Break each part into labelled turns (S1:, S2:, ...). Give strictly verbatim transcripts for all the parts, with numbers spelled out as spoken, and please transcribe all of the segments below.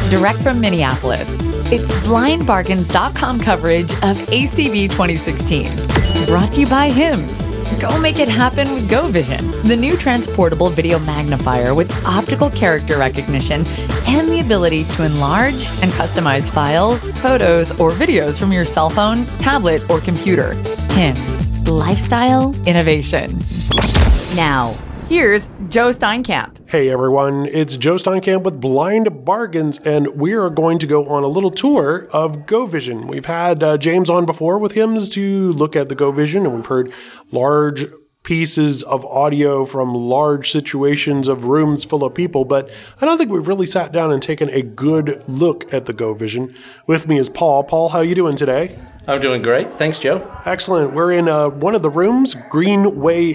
S1: direct from Minneapolis. It's blind bargains dot com coverage of A C B twenty sixteen. Brought to you by Hims. Go make it happen with GoVision, the new transportable video magnifier with optical character recognition and the ability to enlarge and customize files, photos, or videos from your cell phone, tablet, or computer. Hims, lifestyle innovation. Now, here's Joe Steinkamp.
S2: Hey everyone, it's Joe Steinkamp with Blind Bargains, and we are going to go on a little tour of GoVision. We've had uh, James on before with Hims to look at the GoVision, and we've heard large pieces of audio from large situations of rooms full of people, but I don't think we've really sat down and taken a good look at the GoVision. With me is Paul. Paul, how are you doing today?
S3: I'm doing great. Thanks, Joe.
S2: Excellent. We're in uh, one of the rooms, Greenway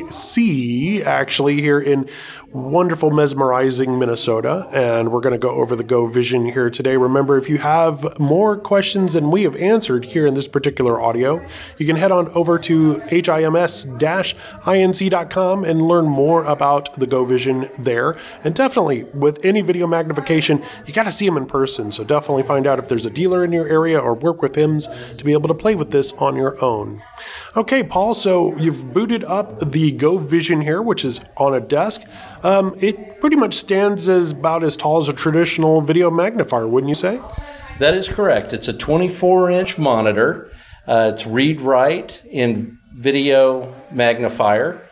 S2: C, actually, here in wonderful, mesmerizing Minnesota, and we're going to go over the GoVision here today. Remember, if you have more questions than we have answered here in this particular audio, you can head on over to hims dash inc dot com and learn more about the GoVision there. And definitely, with any video magnification, you got to see them in person, so definitely find out if there's a dealer in your area or work with Hims to be able to play with this on your own. Okay, Paul, so you've booted up the GoVision here, which is on a desk. Um, it pretty much stands as about as tall as a traditional video magnifier, wouldn't you say?
S3: That is correct. It's a twenty-four inch monitor. Uh, it's read-write in video magnifier.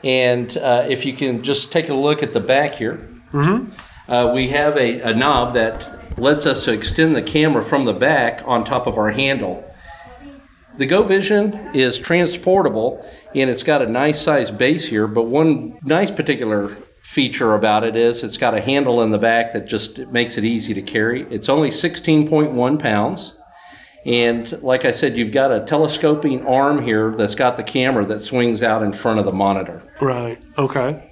S3: And uh, if you can just take a look at the back here, mm-hmm. uh, we have a, a knob that lets us to extend the camera from the back on top of our handle. The GoVision is transportable, and it's got a nice size base here, but one nice particular feature about it is it's got a handle in the back that just makes it easy to carry. It's only sixteen point one pounds, and like I said, you've got a telescoping arm here that's got the camera that swings out in front of the monitor.
S2: Right, okay.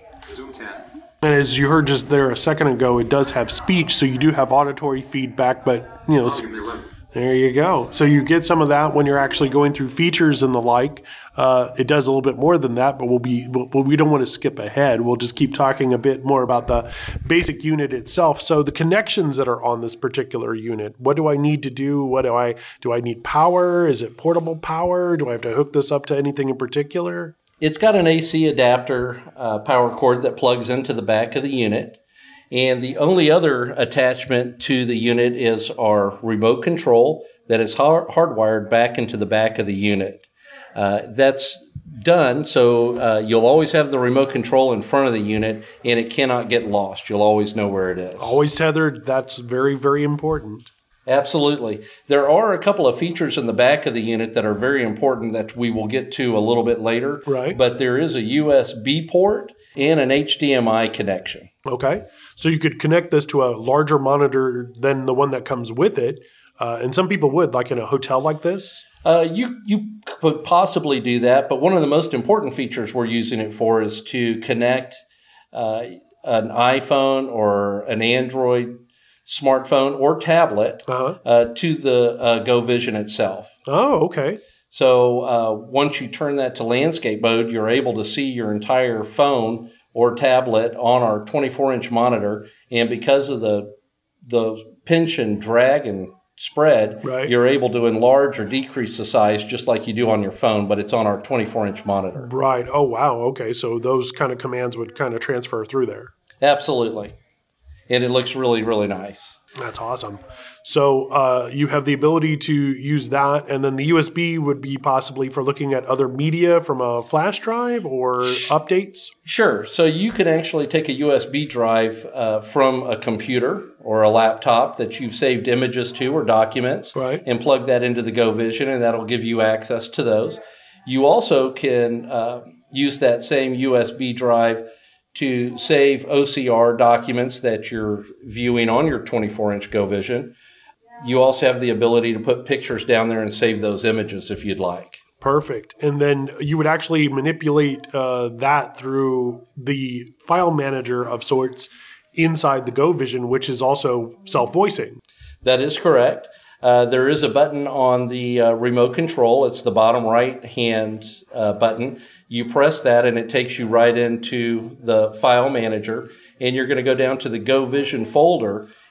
S2: And as you heard just there a second ago, it does have speech, so you do have auditory feedback, but, you know... Sp- There you go. So you get some of that when you're actually going through features and the like. Uh, it does a little bit more than that, but we'll be we'll, we don't want to skip ahead. We'll just keep talking a bit more about the basic unit itself. So the connections that are on this particular unit. What do I need to do? What do I do? I need power? Is it portable power? Do I have to hook this up to anything in particular?
S3: It's got an A C adapter uh, power cord that plugs into the back of the unit. And the only other attachment to the unit is our remote control that is hard- hardwired back into the back of the unit. Uh, that's done, so uh, you'll always have the remote control in front of the unit, and it cannot get lost. You'll always know where it is.
S2: Always tethered. That's very, very important.
S3: Absolutely. There are a couple of features in the back of the unit that are very important that we will get to a little bit later.
S2: Right.
S3: But there is a U S B port and an H D M I connection.
S2: Okay. So you could connect this to a larger monitor than the one that comes with it. Uh, and some people would, like in a hotel like this.
S3: Uh, you you could possibly do that, but one of the most important features we're using it for is to connect uh, an iPhone or an Android smartphone or tablet uh-huh. uh, to the uh, GoVision itself.
S2: Oh, okay.
S3: So uh, once you turn that to landscape mode, you're able to see your entire phone or tablet on our twenty-four inch monitor, and because of the the pinch and drag and spread,
S2: right.
S3: you're able to enlarge or decrease the size just like you do on your phone, but it's on our twenty-four inch monitor.
S2: Right. Oh, wow. Okay. So those kind of commands would kind of transfer through there.
S3: Absolutely. And it looks really, really nice.
S2: That's awesome. So uh, you have the ability to use that, and then the U S B would be possibly for looking at other media from a flash drive or updates?
S3: Sure. So you can actually take a U S B drive uh, from a computer or a laptop that you've saved images to or documents,
S2: right.
S3: and plug that into the GoVision, and that'll give you access to those. You also can uh, use that same U S B drive to save O C R documents that you're viewing on your twenty-four inch GoVision. You also have the ability to put pictures down there and save those images if you'd like.
S2: Perfect. And then you would actually manipulate uh, that through the file manager of sorts inside the GoVision, which is also self-voicing.
S3: That is correct. Uh, there is a button on the uh, remote control. It's the bottom right-hand uh, button. You press that, and it takes you right into the file manager. And you're going to go down to the GoVision folder,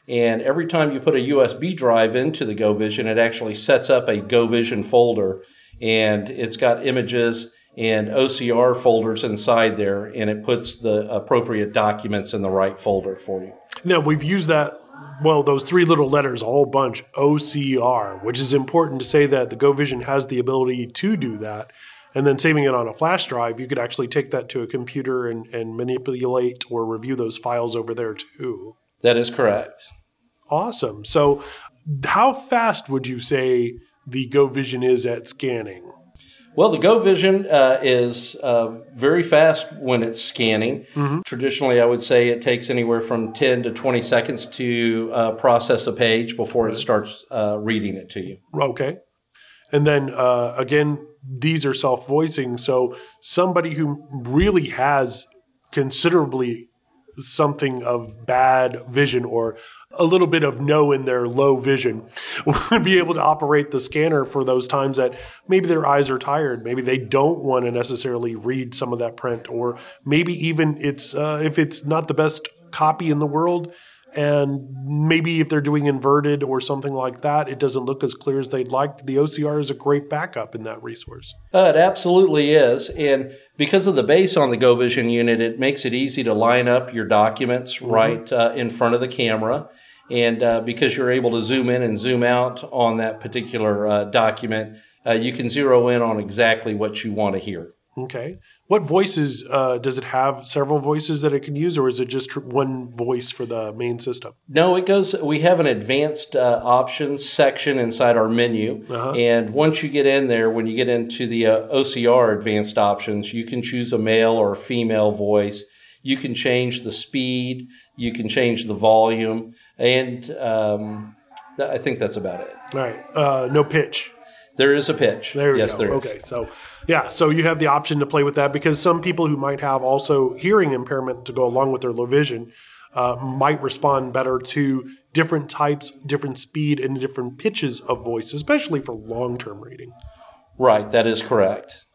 S3: And every time you put a U S B drive into the GoVision, it actually sets up a GoVision folder, and it's got images and O C R folders inside there, and it puts the appropriate documents in the right folder for you.
S2: Now, we've used that, well, those three little letters, a whole bunch, O C R, which is important to say that the GoVision has the ability to do that. And then saving it on a flash drive, you could actually take that to a computer and, and manipulate or review those files over there too.
S3: That is correct.
S2: Awesome. So how fast would you say the GoVision is at scanning?
S3: Well, the GoVision uh, is uh, very fast when it's scanning. Mm-hmm. Traditionally, I would say it takes anywhere from ten to twenty seconds to uh, process a page before it starts uh, reading it to you.
S2: Okay. And then, uh, again, these are self-voicing, so somebody who really has considerably something of bad vision or a little bit of no in their low vision would be able to operate the scanner for those times that maybe their eyes are tired, maybe they don't want to necessarily read some of that print, or maybe even it's uh, if it's not the best copy in the world, and maybe if they're doing inverted or something like that, it doesn't look as clear as they'd like. The O C R is a great backup in that resource.
S3: Uh, it absolutely is. And because of the base on the GoVision unit, it makes it easy to line up your documents mm-hmm. right uh, in front of the camera. And uh, because you're able to zoom in and zoom out on that particular uh, document, uh, you can zero in on exactly what you want to hear.
S2: Okay. What voices, uh, does it have several voices that it can use, or is it just tr- one voice for the main system?
S3: No, it goes, we have an advanced uh, options section inside our menu. Uh-huh. And once you get in there, when you get into the uh, O C R advanced options, you can choose a male or a female voice. You can change the speed. You can change the volume. And um, th- I think that's about it.
S2: All right. Uh, no pitch.
S3: There is a pitch.
S2: There we
S3: yes,
S2: go.
S3: there is.
S2: Okay, so yeah, so you have the option to play with that, because some people who might have also hearing impairment to go along with their low vision uh, might respond better to different types, different speed, and different pitches of voice, especially for long-term reading.
S3: Right, that is correct.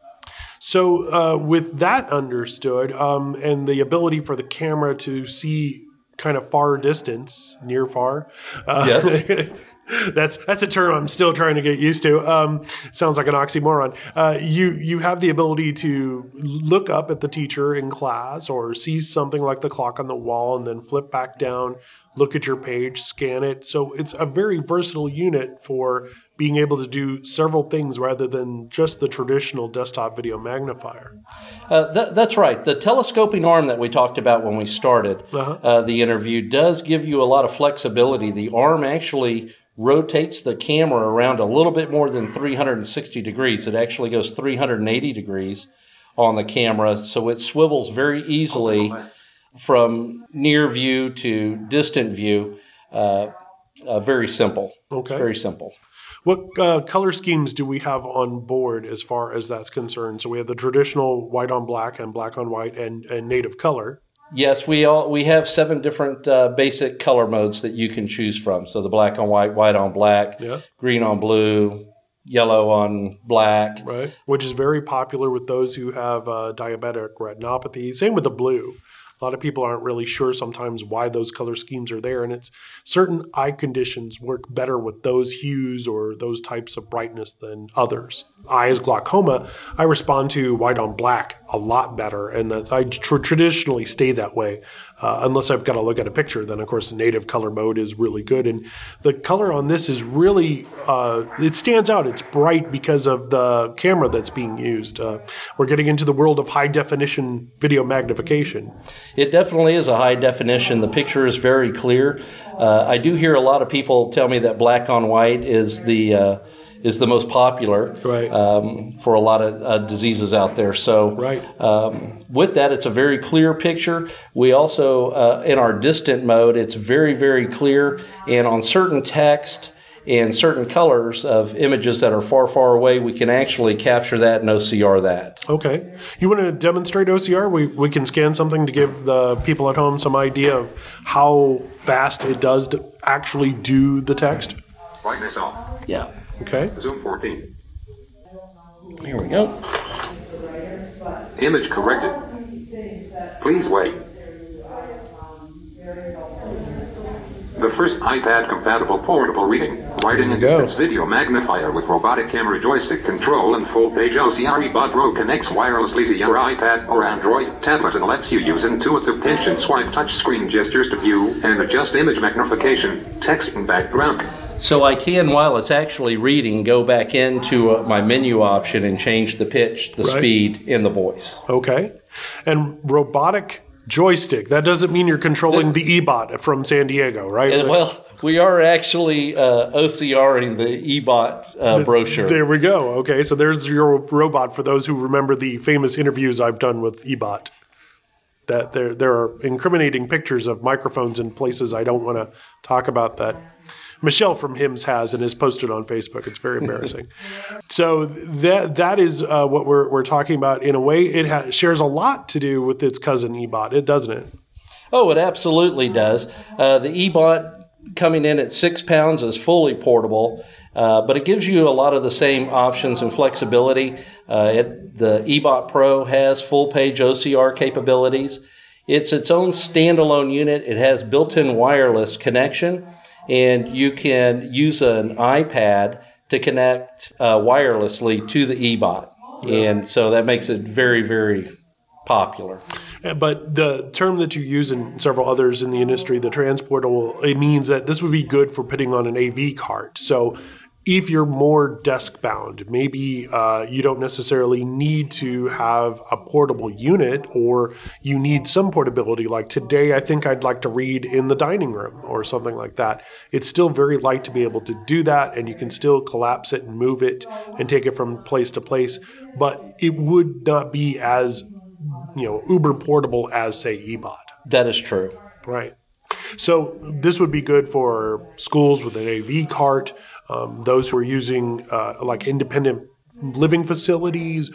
S2: So uh, with that understood, um, and the ability for the camera to see kind of far distance, near far. Uh,
S3: yes.
S2: That's that's a term I'm still trying to get used to. Um, sounds like an oxymoron. Uh, you you have the ability to look up at the teacher in class, or see something like the clock on the wall, and then flip back down, look at your page, scan it. So it's a very versatile unit for being able to do several things rather than just the traditional desktop video magnifier.
S3: Uh, that, that's right. The telescoping arm that we talked about when we started uh-huh. uh, the interview does give you a lot of flexibility. The arm actually rotates the camera around a little bit more than three hundred sixty degrees. It actually goes three hundred eighty degrees on the camera, so it swivels very easily from near view to distant view. Uh, uh, very simple.
S2: Okay.
S3: It's very simple.
S2: What uh, color schemes do we have on board as far as that's concerned? So we have the traditional white on black and black on white and, and native color.
S3: Yes, we all we have seven different uh, basic color modes that you can choose from. So the black on white, white on black,
S2: yeah.
S3: green on blue, yellow on black.
S2: Right, which is very popular with those who have uh, diabetic retinopathy. Same with the blue. A lot of people aren't really sure sometimes why those color schemes are there, and it's certain eye conditions work better with those hues or those types of brightness than others. I, as glaucoma, I respond to white on black a lot better, and that I tr- traditionally stay that way. Uh, unless I've got to look at a picture, then of course the native color mode is really good. And the color on this is really, uh, it stands out. It's bright because of the camera that's being used. Uh, we're getting into the world of high definition video magnification.
S3: It definitely is a high definition. The picture is very clear. Uh, I do hear a lot of people tell me that black on white is the uh, is the most popular
S2: right.
S3: um, for a lot of uh, diseases out there. So
S2: right.
S3: um, with that, it's a very clear picture. We also, uh, in our distant mode, it's very, very clear. And on certain text and certain colors of images that are far, far away, we can actually capture that and O C R that.
S2: Okay. You want to demonstrate O C R? We, we can scan something to give the people at home some idea of how fast it does to actually do the text?
S4: Brightness off.
S3: Yeah.
S2: Okay.
S4: Zoom fourteen.
S3: Here we go.
S4: Image corrected. Please wait. The first iPad-compatible portable reading, writing, and distance video magnifier with robotic camera, joystick control, and full-page O C R. eBot Pro connects wirelessly to your iPad or Android tablet and lets you use intuitive pinch and swipe touchscreen gestures to view and adjust image magnification, text, and background.
S3: So I can, while it's actually reading, go back into uh, my menu option and change the pitch, the
S2: right.
S3: speed, and the voice.
S2: Okay. And robotic joystick, that doesn't mean you're controlling the, the eBot from San Diego, right?
S3: And, well, we are actually uh, OCRing the eBot uh, the, brochure.
S2: There we go. Okay, so there's your robot for those who remember the famous interviews I've done with eBot. That there, there are incriminating pictures of microphones in places I don't want to talk about that Michelle from HIMSS has and is posted on Facebook. It's very embarrassing. So that that is uh, what we're we're talking about. In a way, it ha- shares a lot to do with its cousin eBot, it doesn't it?
S3: Oh, it absolutely does. Uh, the eBot coming in at six pounds is fully portable, uh, but it gives you a lot of the same options and flexibility. Uh, it, the eBot Pro has full-page O C R capabilities. It's its own standalone unit. It has built-in wireless connection, and you can use an iPad to connect uh, wirelessly to the eBot. Yeah. And so that makes it very, very popular.
S2: But the term that you use and several others in the industry, the transportable, it means that this would be good for putting on an A V cart. So if you're more desk-bound, maybe uh, you don't necessarily need to have a portable unit, or you need some portability. Like today, I think I'd like to read in the dining room or something like that. It's still very light to be able to do that, and you can still collapse it and move it and take it from place to place. But it would not be as, you know, uber portable as, say, eBot.
S3: That is true.
S2: Right. So this would be good for schools with an A V cart, um, those who are using uh, like independent living facilities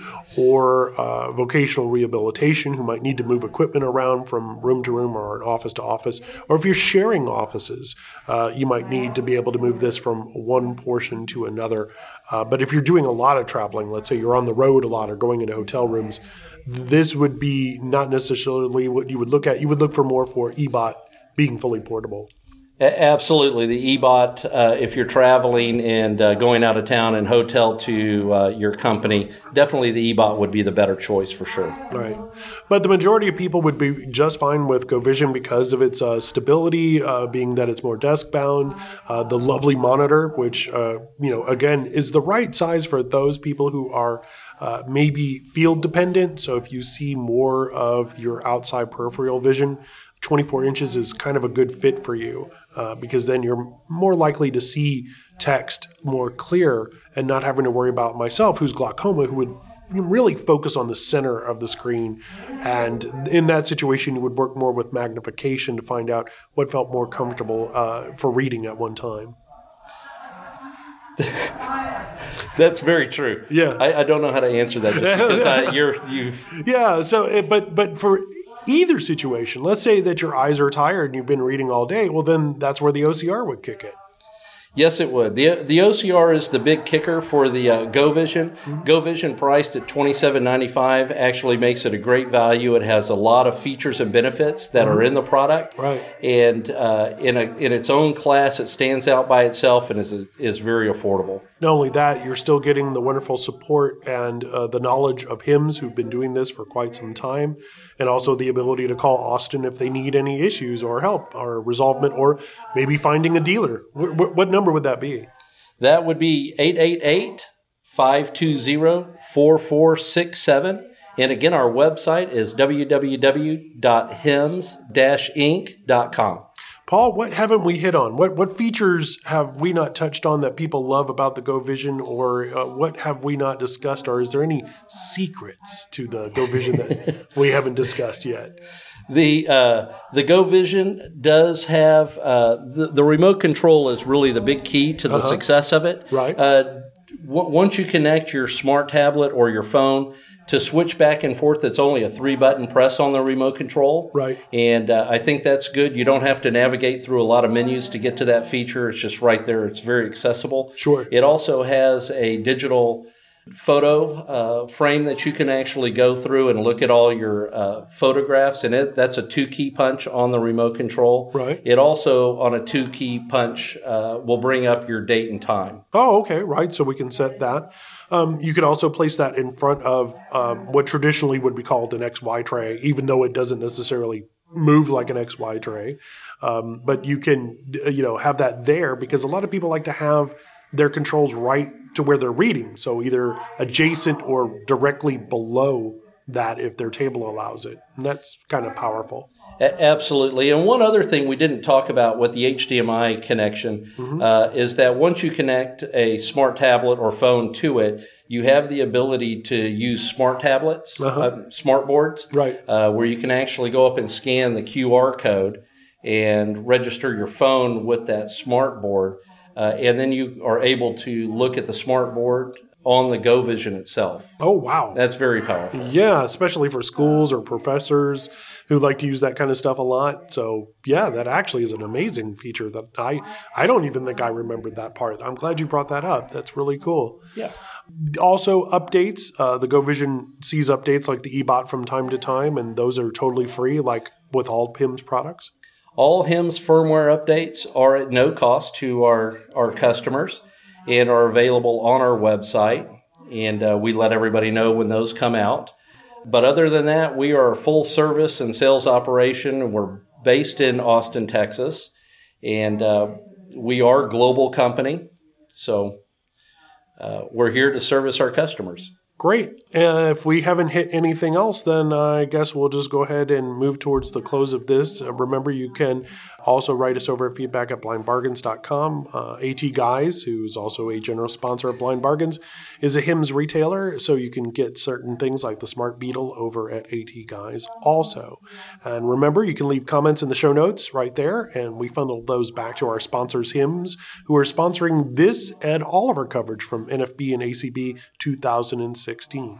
S2: or uh, vocational rehabilitation who might need to move equipment around from room to room or office to office. Or if you're sharing offices, uh, you might need to be able to move this from one portion to another. Uh, but if you're doing a lot of traveling, let's say you're on the road a lot or going into hotel rooms, this would be not necessarily what you would look at. You would look for more for eBot being fully portable.
S3: Absolutely. The eBot, uh, if you're traveling and uh, going out of town and hotel to uh, your company, definitely the eBot would be the better choice for sure.
S2: Right. But the majority of people would be just fine with GoVision because of its uh, stability, uh, being that it's more desk-bound, uh, the lovely monitor, which, uh, you know, again, is the right size for those people who are uh, maybe field-dependent. So if you see more of your outside peripheral vision, twenty-four inches is kind of a good fit for you uh, because then you're more likely to see text more clear and not having to worry about myself, who's glaucoma, who would really focus on the center of the screen. And in that situation, you would work more with magnification to find out what felt more comfortable uh, for reading at one time.
S3: That's very true.
S2: Yeah,
S3: I, I don't know how to answer that just because I, you're you.
S2: Yeah. So, but but for either situation, let's say that your eyes are tired and you've been reading all day, well, then that's where the O C R would kick in.
S3: Yes, it would. The the O C R is the big kicker for the uh, GoVision. Mm-hmm. GoVision priced at twenty-seven ninety-five actually makes it a great value. It has a lot of features and benefits that mm-hmm. are in the product.
S2: Right.
S3: And uh, in a in its own class, it stands out by itself and is is very affordable.
S2: Not only that, you're still getting the wonderful support and uh, the knowledge of HIMSS who've been doing this for quite some time, and also the ability to call Austin if they need any issues or help or resolvement or maybe finding a dealer. What, what number would that be?
S3: That would be eight eight eight, five two zero, four four six seven. And again, our website is w w w dot hims dash inc dot com.
S2: Paul, what haven't we hit on? What what features have we not touched on that people love about the GoVision, or uh, what have we not discussed, or is there any secrets to the GoVision that we haven't discussed yet?
S3: The uh, the GoVision does have uh, the, the remote control is really the big key to the uh-huh. success of it.
S2: Right.
S3: Uh, w- once you connect your smart tablet or your phone, to switch back and forth, it's only a three-button press on the remote control.
S2: Right.
S3: And uh, I think that's good. You don't have to navigate through a lot of menus to get to that feature. It's just right there. It's very accessible.
S2: Sure.
S3: It also has a digital photo uh, frame that you can actually go through and look at all your uh, photographs, and it that's a two-key punch on the remote control.
S2: Right.
S3: It also, on a two-key punch, uh, will bring up your date and time.
S2: Oh, okay, right. So we can set that. Um, you could also place that in front of um, what traditionally would be called an X Y tray, even though it doesn't necessarily move like an X Y tray. Um, but you can, you know, have that there because a lot of people like to have their controls right to where they're reading. So either adjacent or directly below that if their table allows it. And that's kind of powerful.
S3: A- absolutely. And one other thing we didn't talk about with the H D M I connection mm-hmm. uh, is that once you connect a smart tablet or phone to it, you have the ability to use smart tablets, uh-huh. uh, smart boards,
S2: right.
S3: uh, where you can actually go up and scan the Q R code and register your phone with that smart board. Uh, and then you are able to look at the smart board on the Go Vision itself.
S2: Oh, wow.
S3: That's very powerful.
S2: Yeah, especially for schools or professors who like to use that kind of stuff a lot. So, yeah, that actually is an amazing feature that I, I don't even think I remembered that part. I'm glad you brought that up. That's really cool.
S3: Yeah.
S2: Also, updates. Uh, the Go Vision sees updates like the eBot from time to time, and those are totally free, like with all H I M S products.
S3: All H I M S firmware updates are at no cost to our, our customers and are available on our website, and uh, we let everybody know when those come out. But other than that, we are a full service and sales operation. We're based in Austin, Texas, and uh, we are a global company, so uh, we're here to service our customers.
S2: Great. And if we haven't hit anything else, then I guess we'll just go ahead and move towards the close of this. Uh, remember, you can also write us over at feedback at blind bargains dot com. Uh, AT Guys, who's also a general sponsor of Blind Bargains, is a H I M S retailer, so you can get certain things like the Smart Beetle over at AT Guys also. And remember, you can leave comments in the show notes right there, and we funnel those back to our sponsors, H I M S, who are sponsoring this and all of our coverage from N F B and A C B two thousand sixteen.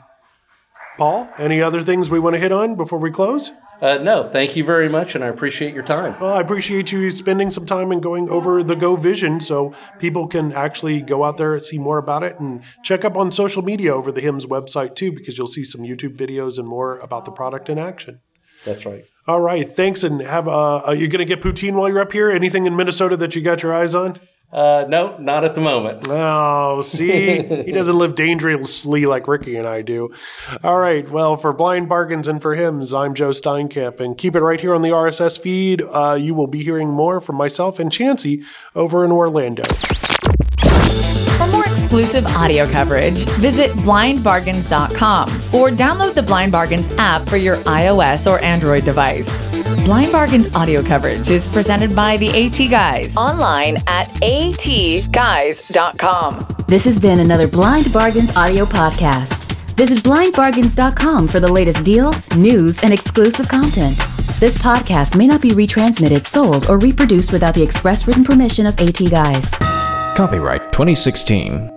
S2: Paul, any other things we want to hit on before we close?
S3: Uh, no, thank you very much, and I appreciate your time.
S2: Well, I appreciate you spending some time and going over the Go Vision so people can actually go out there and see more about it and check up on social media over the H I M S website too, because you'll see some YouTube videos and more about the product in action.
S3: That's right.
S2: All right, thanks, and have uh, are you going to get poutine while you're up here? Anything in Minnesota that you got your eyes on?
S3: Uh, no, not at the moment.
S2: Oh, see, he doesn't live dangerously like Ricky and I do. All right, well, for Blind Bargains and for H I M S, I'm Joe Steinkamp, and keep it right here on the R S S feed. Uh, you will be hearing more from myself and Chancey over in Orlando.
S1: For more exclusive audio coverage, visit blind bargains dot com or download the Blind Bargains app for your iOS or Android device. Blind Bargains audio coverage is presented by the AT Guys online at A T guys dot com.
S5: This has been another Blind Bargains audio podcast. Visit blind bargains dot com for the latest deals, news, and exclusive content. This podcast may not be retransmitted, sold, or reproduced without the express written permission of AT Guys.
S6: Copyright twenty sixteen.